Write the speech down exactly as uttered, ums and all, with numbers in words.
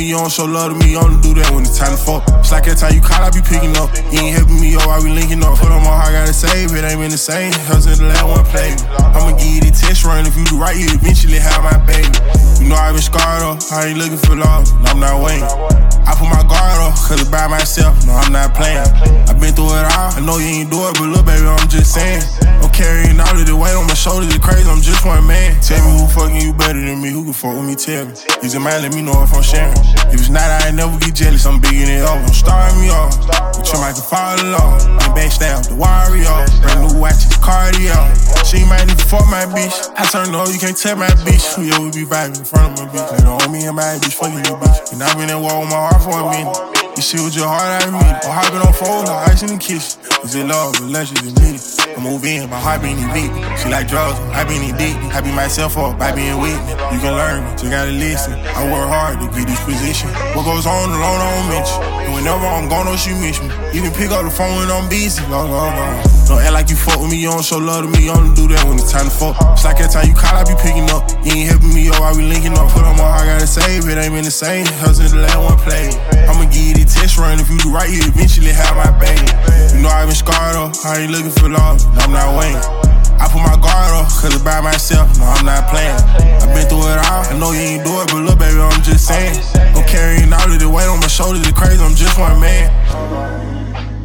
me, you don't show love to me, you only do that when it's time to fuck. It's like every time you call, I be picking up. You ain't helping me, yo, I be linking up. Put on my heart, gotta save it, ain't been the same. Hustle the last one play. I'ma give you the test run, if you do right, you eventually have my baby. You know I been scarred up, I ain't looking for love, no, I'm not waiting. I put my guard up, cause it's by myself, no, I'm not playing. I been through it all, I know you ain't do it, but look, baby, I'm just saying. I'm carrying all of the weight on my shoulders, it's crazy, I'm just one man. Tell me who fucking you better than me, who can fuck with me, tell me. Is it mine, let me know if I'm sharing. If it's not, I ain't never get jealous, I'm bigging it up, I'm starting me off. But you might can fall along, ain't backstab, the warrior. Brand new watches, cardio. She might need to fuck my bitch. I turn low, you can't tell my bitch. Yeah, we be vibing in front of my bitch. They don't own me and my bitch, fucking your bitch. And I been at war with my heart for a minute. This shit was your heart, I mean. Or hopping on fold, like ice in the kiss. Is it love, or lunch, is it minute? I move in, my heart been evicted. She like drugs, I been addicted. I beat myself up by being weak. You can learn, you gotta listen. I work hard to get this position. What goes on alone, I don't mention. And whenever I'm gone, she miss me. You can pick up the phone when I'm busy. Long, long, long. Don't act like you fuck with me, you don't show love to me, you only do that when it's time to fuck. It's like every time you call, I be picking up. You ain't helping me, yo, I be linking up. Put on my heart, gotta save it, ain't been the same. Hustle the last one play. I'ma give you the test run, if you do right, you eventually have my baby. You know I been scarred up, I ain't looking for love, no, I'm not waiting. I put my guard up, cause it's by myself, no, I'm not playing. I been through it all, I know you ain't do it, but look, baby, I'm just saying. I'm carrying all of the weight on my shoulders, it's crazy, I'm just one man.